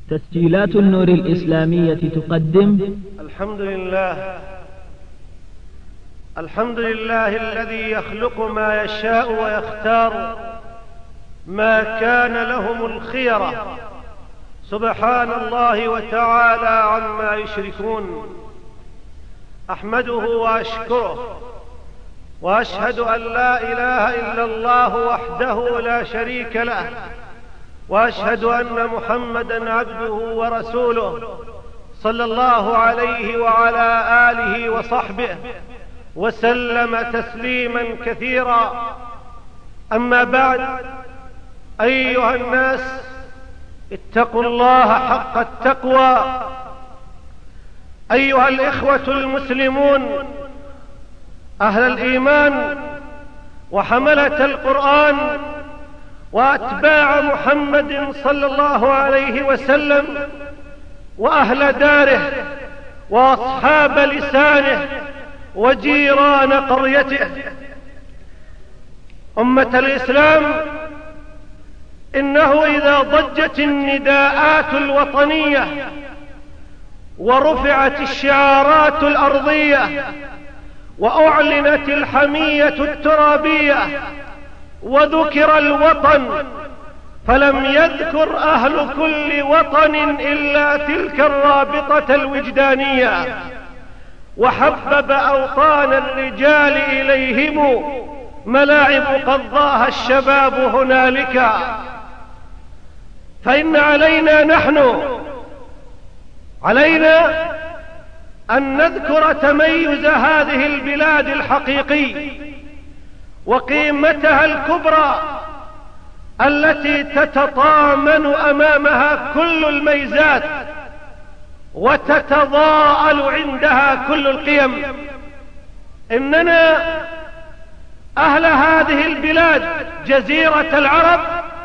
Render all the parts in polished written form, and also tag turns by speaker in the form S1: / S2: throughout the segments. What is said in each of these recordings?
S1: تسجيلات النور الإسلامية تقدم
S2: الحمد لله الذي يخلق ما يشاء ويختار، ما كان لهم الخيرة، سبحان الله وتعالى عما يشركون. أحمده وأشكره وأشهد أن لا إله إلا الله وحده لا شريك له، وأشهد أن محمدا عبده ورسوله صلى الله عليه وعلى آله وصحبه وسلم تسليما كثيرا. أما بعد، أيها الناس، اتقوا الله حق التقوى. أيها الإخوة المسلمون، أهل الإيمان وحملة القرآن وأتباع محمد صلى الله عليه وسلم، وأهل داره وأصحاب لسانه وجيران قريته، أمة الإسلام، إنه إذا ضجت النداءات الوطنية ورفعت الشعارات الأرضية وأعلنت الحمية الترابية وذكر الوطن، فلم يذكر أهل كل وطن إلا تلك الرابطة الوجدانية، وحبب أوطان الرجال إليهم ملاعب قضاها الشباب هنالك. فإن علينا أن نذكر تميز هذه البلاد الحقيقي وقيمتها الكبرى التي تتطامن أمامها كل الميزات وتتضاءل عندها كل القيم. إننا أهل هذه البلاد جزيرة العرب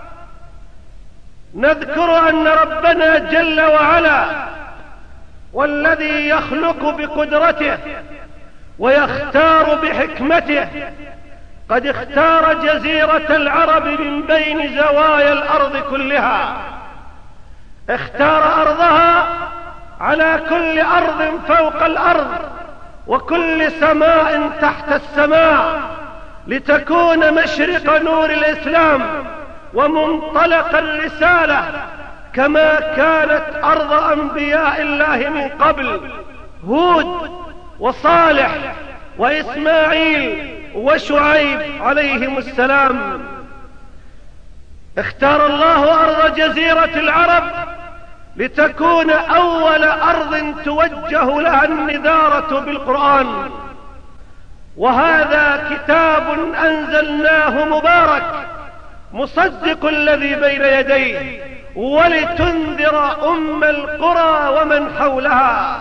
S2: نذكر أن ربنا جل وعلا والذي يخلق بقدرته ويختار بحكمته قد اختار جزيرة العرب من بين زوايا الأرض كلها، اختار أرضها على كل أرض فوق الأرض وكل سماء تحت السماء، لتكون مشرق نور الإسلام ومنطلق الرسالة، كما كانت أرض أنبياء الله من قبل، هود وصالح وإسماعيل وشعيب عليهم السلام. اختار الله أرض جزيرة العرب لتكون أول أرض توجه لها النذارة بالقرآن، وهذا كتاب أنزلناه مبارك مصدق الذي بين يديه ولتنذر أم القرى ومن حولها.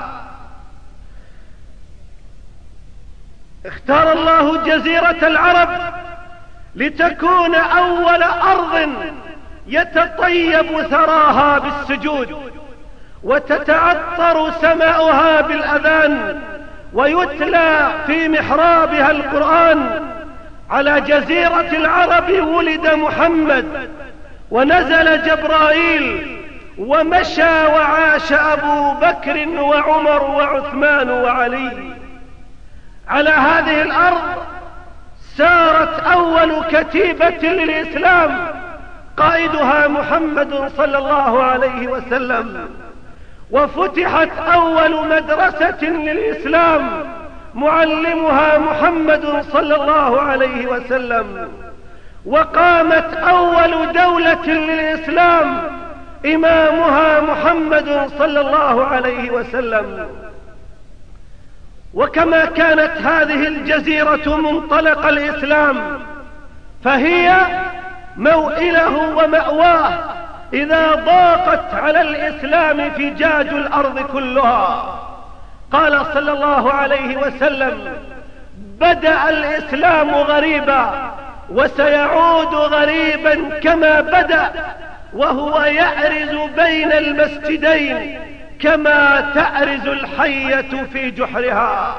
S2: اختار الله جزيرة العرب لتكون أول أرض يتطيب ثراها بالسجود وتتعطر سماؤها بالأذان ويتلى في محرابها القرآن. على جزيرة العرب ولد محمد ونزل جبرائيل ومشى وعاش أبو بكر وعمر وعثمان وعلي. على هذه الأرض سارت أول كتيبة للإسلام قائدها محمد صلى الله عليه وسلم، وفتحت أول مدرسة للإسلام معلمها محمد صلى الله عليه وسلم، وقامت أول دولة للإسلام إمامها محمد صلى الله عليه وسلم. وكما كانت هذه الجزيرة منطلق الإسلام، فهي موئله ومأواه إذا ضاقت على الإسلام فجاج الأرض كلها. قال صلى الله عليه وسلم: بدأ الإسلام غريبا وسيعود غريبا كما بدأ، وهو يأرز بين المسجدين كما تأرز الحية في جحرها.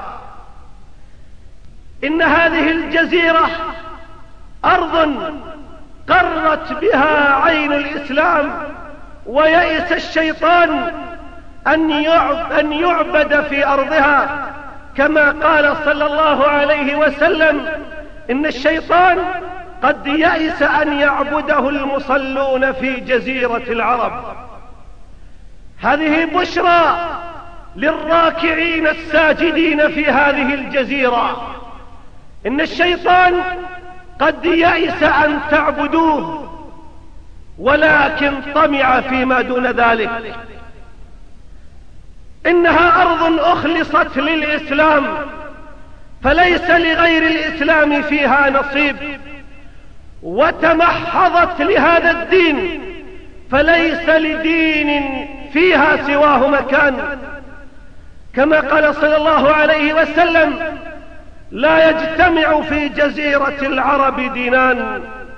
S2: إن هذه الجزيرة أرض قرت بها عين الإسلام ويئس الشيطان أن يعبد في أرضها، كما قال صلى الله عليه وسلم: إن الشيطان قد يئس أن يعبده المصلون في جزيرة العرب. هذه بشرى للراكعين الساجدين في هذه الجزيرة، إن الشيطان قد يئس أن تعبدوه، ولكن طمع فيما دون ذلك. إنها أرض أخلصت للإسلام، فليس لغير الإسلام فيها نصيب، وتمحضت لهذا الدين، فليس لدين فيها سواه مكان. كما قال صلى الله عليه وسلم: لا يجتمع في جزيرة العرب دينان.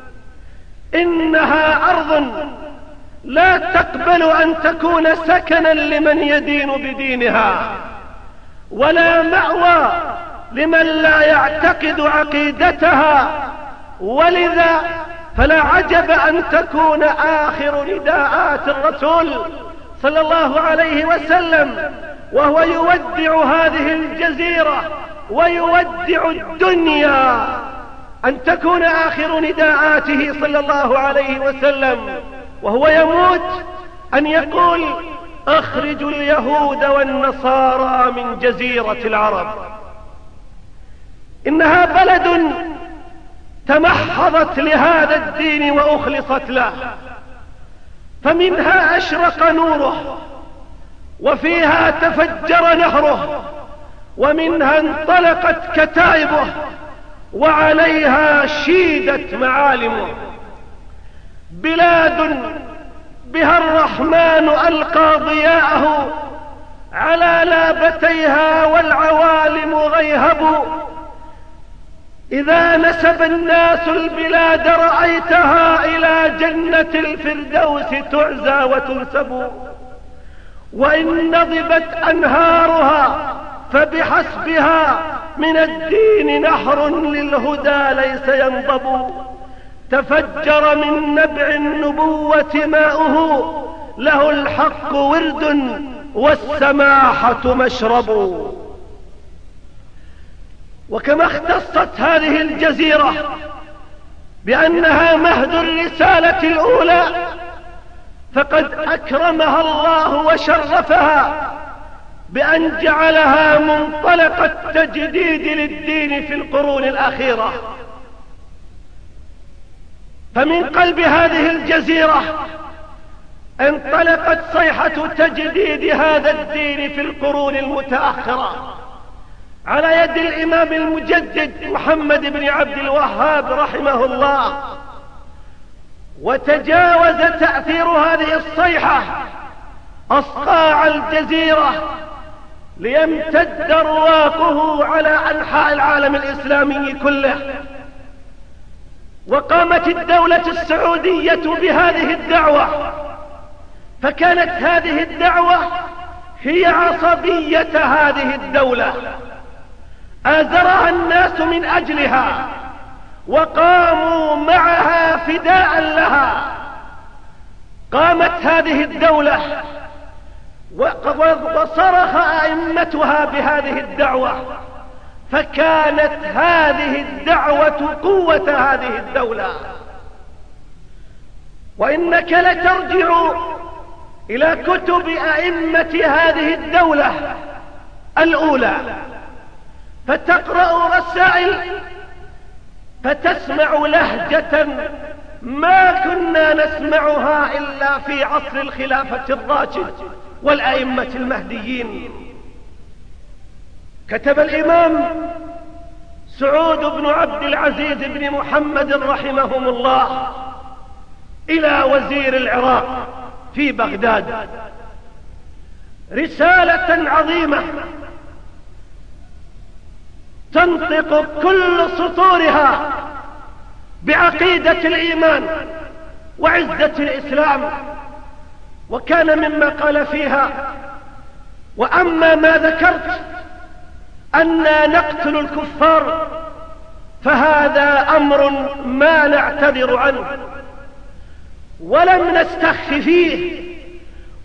S2: إنها أرض لا تقبل أن تكون سكنا لمن يدين بدينها، ولا مأوى لمن لا يعتقد عقيدتها، ولذا فلا عجب أن تكون آخر نداءات الرسول صلى الله عليه وسلم وهو يودع هذه الجزيرة ويودع الدنيا، أن تكون آخر نداءاته صلى الله عليه وسلم وهو يموت أن يقول: أخرجوا اليهود والنصارى من جزيرة العرب. إنها بلد تمحضت لهذا الدين وأخلصت له، فمنها أشرق نوره، وفيها تفجر نهره، ومنها انطلقت كتائبه، وعليها شيدت معالمه. بلاد بها الرحمن ألقى ضياءه على لابتيها، والعوالم غيهب. إذا نسب الناس البلاد رأيتها إلى جنة الفردوس تعزى وتنسب. وإن نضبت أنهارها فبحسبها من الدين نهر للهدى ليس ينضب. تفجر من نبع النبوة ماؤه، له الحق ورد والسماحة مشرب. وكما اختصت هذه الجزيرة بأنها مهد الرسالة الأولى، فقد أكرمها الله وشرفها بأن جعلها منطلق التجديد للدين في القرون الأخيرة. فمن قلب هذه الجزيرة انطلقت صيحة تجديد هذا الدين في القرون المتأخرة على يد الإمام المجدد محمد بن عبد الوهاب رحمه الله. وتجاوز تأثير هذه الصيحة أصقاع الجزيرة ليمتد رواقه على أنحاء العالم الإسلامي كله. وقامت الدولة السعودية بهذه الدعوة، فكانت هذه الدعوة هي عصبية هذه الدولة، آزرها الناس من أجلها وقاموا معها فداء لها. قامت هذه الدولة وصرخ أئمتها بهذه الدعوة، فكانت هذه الدعوة قوة هذه الدولة. وإنك لترجع إلى كتب أئمة هذه الدولة الأولى فتقرأ رسائل فتسمع لهجة ما كنا نسمعها إلا في عصر الخلافة الراشد والأئمة المهديين. كتب الإمام سعود بن عبد العزيز بن محمد رحمهم الله إلى وزير العراق في بغداد رسالة عظيمة تنطق كل سطورها بعقيدة الإيمان وعزة الإسلام. وكان مما قال فيها: وأما ما ذكرت أننا نقتل الكفار فهذا أمر ما نعتذر عنه ولم نستخف فيه،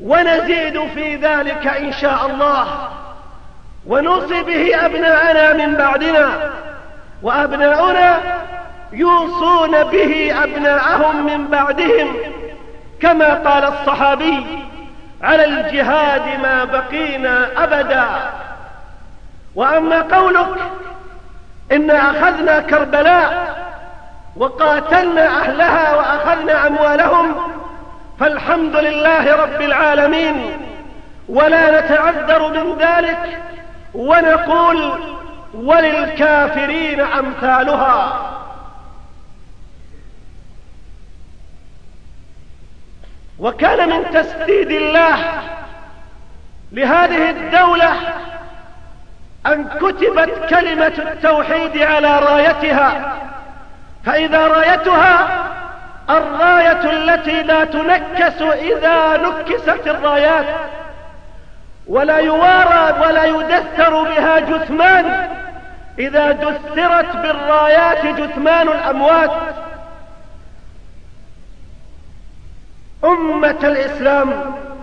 S2: ونزيد في ذلك إن شاء الله، ونوصي به أبناءنا من بعدنا، وأبناؤنا يوصون به أبناءهم من بعدهم، كما قال الصحابي: على الجهاد ما بقينا أبدا. وأما قولك إنا أخذنا كربلاء وقاتلنا أهلها وأخذنا أموالهم، فالحمد لله رب العالمين، ولا نتعذر من ذلك، ونقول: وللكافرين أمثالها. وكان من تسديد الله لهذه الدولة أن كتبت كلمة التوحيد على رايتها، فإذا رايتها الراية التي لا تنكس إذا نكست الرايات، ولا يوارى ولا يدثر بها جثمان إذا دثرت بالرايات جثمان الأموات. أمة الإسلام،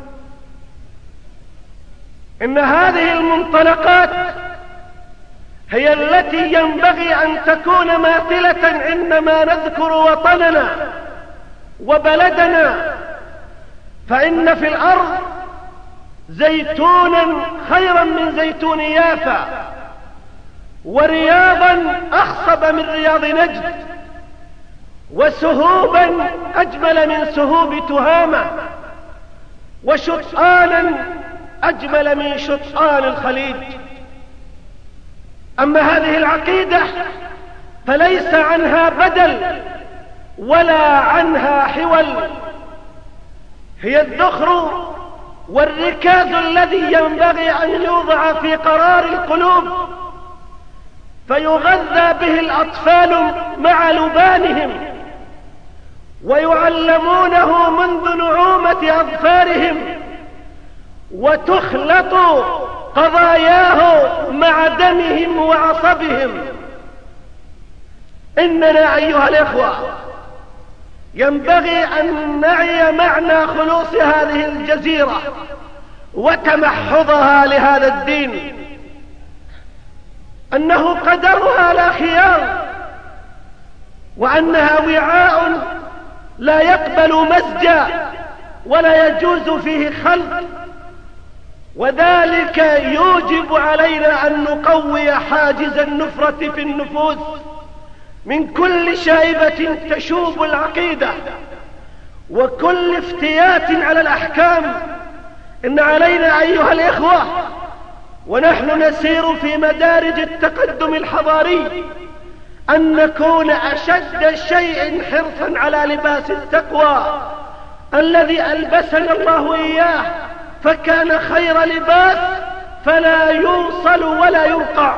S2: إن هذه المنطلقات هي التي ينبغي أن تكون ماثلة عندما نذكر وطننا وبلدنا، فإن في الأرض زيتونا خيرا من زيتون يافا، ورياضا أخصب من رياض نجد، وسهوبا أجمل من سهوب تهامة، وشطآنا أجمل من شطآن الخليج. أما هذه العقيدة فليس عنها بدل ولا عنها حول، هي الذخر والركاز الذي ينبغي أن يوضع في قرار القلوب، فيغذى به الأطفال مع لبانهم، ويعلمونه منذ نعومة أظفارهم، وتخلط قضاياه مع دمهم وعصبهم. إننا أيها الإخوة ينبغي أن نعي معنى خلوص هذه الجزيرة وتمحضها لهذا الدين، أنه قدرها لا خيار، وأنها وعاء لا يقبل مزجا ولا يجوز فيه خلط، وذلك يوجب علينا أن نقوي حاجز النفرة في النفوس من كل شائبة تشوب العقيدة وكل افتيات على الأحكام. إن علينا أيها الإخوة ونحن نسير في مدارج التقدم الحضاري أن نكون أشد شيء حرصا على لباس التقوى الذي ألبسنا الله إياه، فكان خير لباس فلا يوصل ولا يرقع،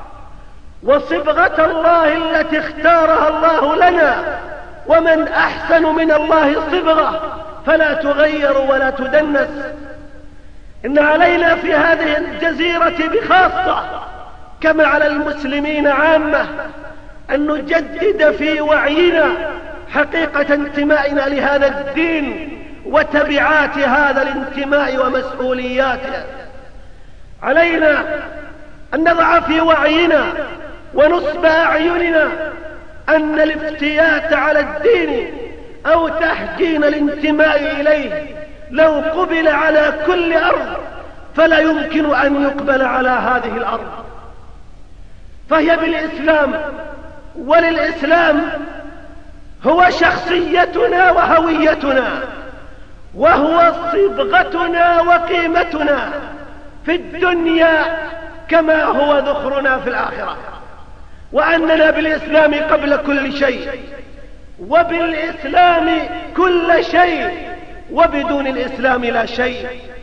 S2: وصبغة الله التي اختارها الله لنا، ومن أحسن من الله صبغة فلا تغير ولا تدنس. إن علينا في هذه الجزيرة بخاصة كما على المسلمين عامة أن نجدد في وعينا حقيقة انتمائنا لهذا الدين وتبعات هذا الانتماء ومسؤولياته. علينا أن نضع في وعينا ونصب أعيننا أن الافتيات على الدين أو تحجين الانتماء إليه لو قبل على كل أرض فلا يمكن أن يقبل على هذه الأرض، فهي بالإسلام وللإسلام هو شخصيتنا وهويتنا، وهو صبغتنا وقيمتنا في الدنيا كما هو ذخرنا في الآخرة، وأننا بالإسلام قبل كل شيء، وبالإسلام كل شيء، وبدون الإسلام لا شيء.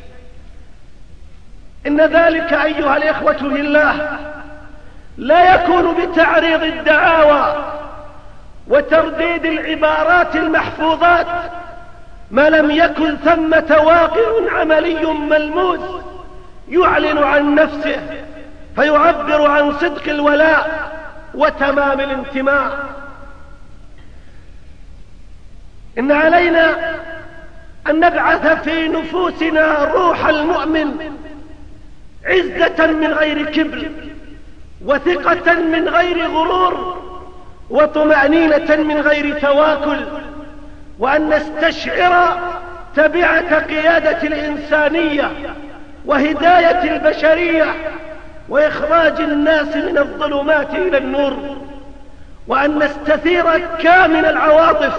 S2: إن ذلك أيها الإخوة لله لا يكون بتعريض الدعاوى وترديد العبارات المحفوظات ما لم يكن ثمة واقع عملي ملموس يعلن عن نفسه فيعبر عن صدق الولاء وتمام الانتماء. إن علينا أن نبعث في نفوسنا روح المؤمن، عزة من غير كبر، وثقة من غير غرور، وطمأنينة من غير تواكل، وأن نستشعر تبعة قيادة الإنسانية وهداية البشرية وإخراج الناس من الظلمات إلى النور، وأن نستثير كامل العواطف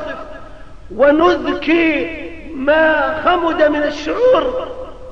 S2: ونذكي ما خمد من الشعور.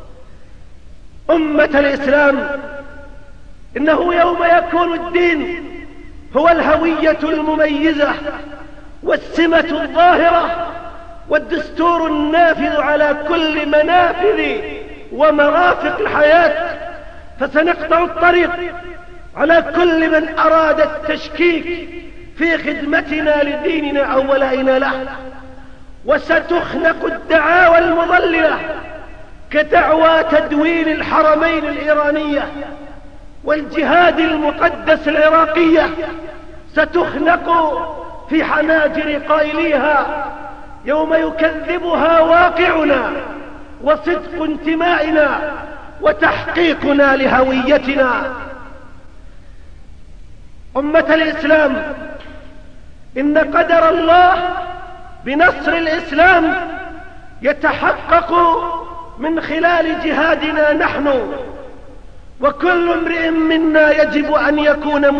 S2: أمة الإسلام، إنه يوم يكون الدين هو الهوية المميزة والسمة الظاهرة والدستور النافذ على كل منافذ ومرافق الحياة، فسنقطع الطريق على كل من أراد التشكيك في خدمتنا لديننا أو ولائنا له، وستخنق الدعاوى المضللة كدعوى تدوين الحرمين الإيرانية والجهاد المقدس العراقية، ستخنق في حناجر قائليها يوم يكذبها واقعنا وصدق انتمائنا وتحقيقنا لهويتنا. أمة الإسلام، إن قدر الله بنصر الإسلام يتحقق من خلال جهادنا نحن، وكل امرئ منا يجب أن يكون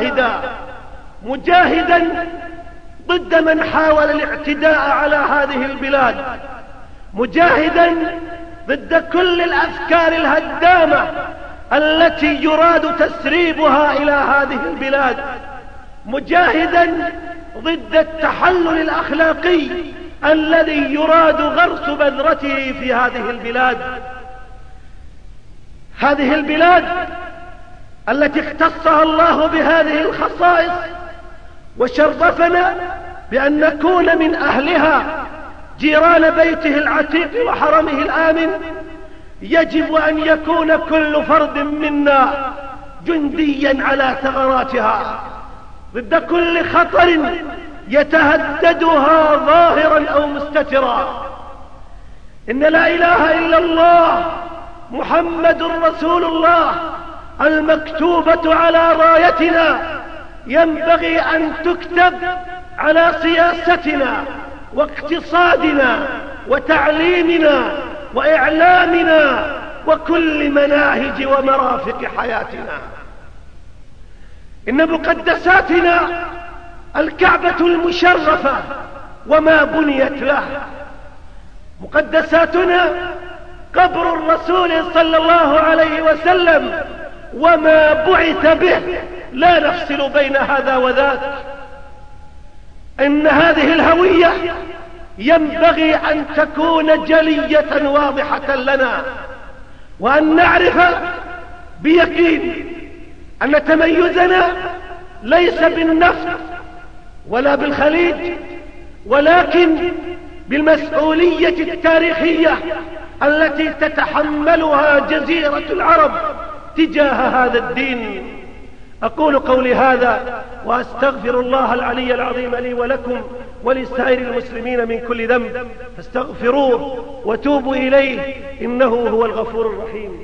S2: مجاهدا ضد من حاول الاعتداء على هذه البلاد، مجاهدا ضد كل الأفكار الهدامة التي يراد تسريبها إلى هذه البلاد، مجاهدا ضد التحلل الأخلاقي الذي يراد غرس بذرته في هذه البلاد. هذه البلاد التي اختصها الله بهذه الخصائص وشرفنا بأن نكون من أهلها جيران بيته العتيق وحرمه الآمن، يجب أن يكون كل فرد منا جنديا على ثغراتها ضد كل خطر يتهددها ظاهرا أو مستترا. إن لا إله إلا الله محمد رسول الله المكتوبة على رايتنا ينبغي أن تكتب على سياستنا واقتصادنا وتعليمنا وإعلامنا وكل مناهج ومرافق حياتنا. إن مقدساتنا الكعبة المشرفة وما بنيت له، مقدساتنا قبر الرسول صلى الله عليه وسلم وما بعث به، لا نفصل بين هذا وذاك. إن هذه الهوية ينبغي أن تكون جلية واضحة لنا، وأن نعرف بيقين أن تميزنا ليس بالنفط ولا بالخليج، ولكن بالمسؤولية التاريخية التي تتحملها جزيرة العرب تجاه هذا الدين. أقول قولي هذا وأستغفر الله العلي العظيم لي ولكم ولسائر المسلمين من كل ذنب، فاستغفروه وتوبوا إليه إنه هو الغفور الرحيم.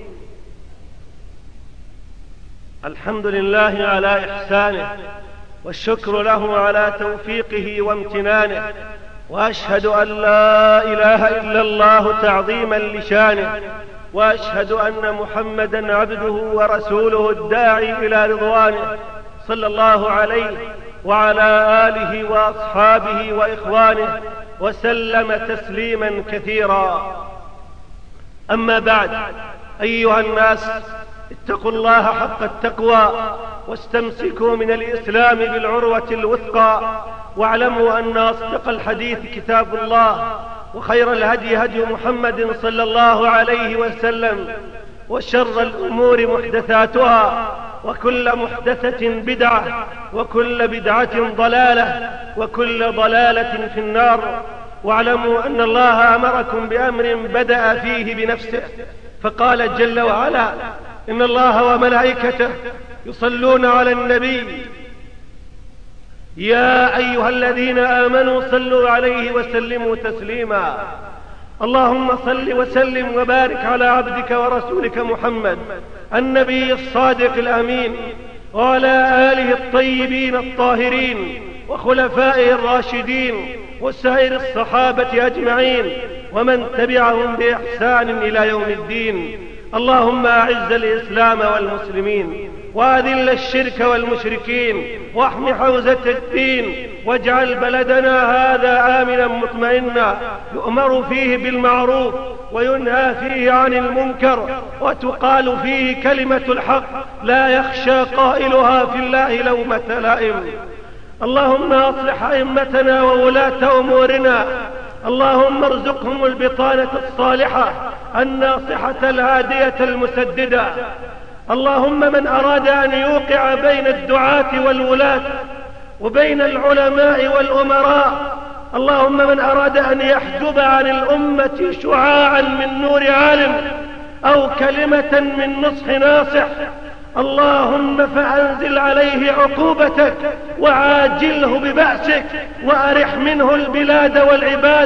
S2: الحمد لله على إحسانه، والشكر له على توفيقه وامتنانه، وأشهد أن لا إله إلا الله تعظيما لشانه، وأشهد أن محمدا عبده ورسوله الداعي إلى رضوانه، صلى الله عليه وعلى آله وأصحابه وإخوانه وسلم تسليما كثيرا. أما بعد، أيها الناس، اتقوا الله حق التقوى واستمسكوا من الإسلام بالعروة الوثقى، واعلموا أن أصدق الحديث كتاب الله، وخير الهدي هدي محمد صلى الله عليه وسلم، وشر الأمور محدثاتها، وكل محدثة بدعة، وكل بدعة ضلالة، وكل ضلالة في النار. واعلموا أن الله أمركم بأمر بدأ فيه بنفسه، فقال جل وعلا: إن الله وملائكته يصلون على النبي يا أيها الذين آمنوا صلوا عليه وسلموا تسليما. اللهم صل وسلم وبارك على عبدك ورسولك محمد النبي الصادق الأمين، وعلى آله الطيبين الطاهرين وخلفائه الراشدين وسائر الصحابة أجمعين ومن تبعهم بإحسان إلى يوم الدين. اللهم أعز الإسلام والمسلمين وأذل الشرك والمشركين واحم حوزة الدين، واجعل بلدنا هذا آمنا مطمئنا يؤمر فيه بالمعروف وينهى فيه عن المنكر وتقال فيه كلمة الحق لا يخشى قائلها في الله لومة لائم. اللهم أصلح أئمتنا وولاة أمورنا، اللهم ارزقهم البطانة الصالحة الناصحة الهادية المسددة. اللهم من أراد أن يوقع بين الدعاة والولاة وبين العلماء والأمراء، اللهم من أراد أن يحجب عن الأمة شعاعا من نور عالم أو كلمة من نصح ناصح، اللهم فأنزل عليه عقوبتك وعاجله ببأسك وأرح منه البلاد والعباد.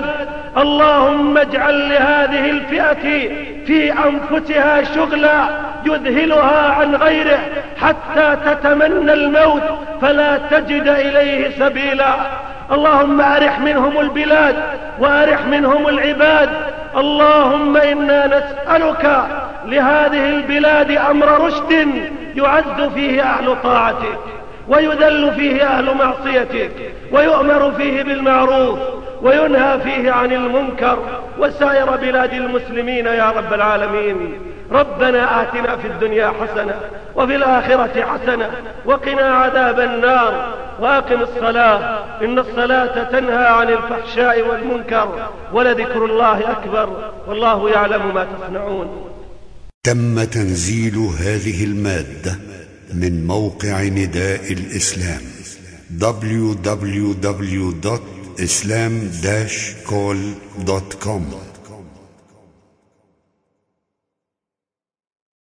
S2: اللهم اجعل لهذه الفئة في أنفسها شغلا يذهلها عن غيره حتى تتمنى الموت فلا تجد إليه سبيلا. اللهم أرح منهم البلاد وأرح منهم العباد. اللهم إنا نسألك لهذه البلاد أمر رشد يعز فيه أهل طاعتك ويذل فيه أهل معصيتك ويؤمر فيه بالمعروف وينهى فيه عن المنكر، وسائر بلاد المسلمين يا رب العالمين. ربنا آتنا في الدنيا حسنة وفي الآخرة حسنة وقنا عذاب النار، وأقم الصلاة إن الصلاة تنهى عن الفحشاء والمنكر، ولذكر الله أكبر والله يعلم ما تصنعون.
S3: تم تنزيل هذه المادة من موقع نداء الإسلام www.islam-call.com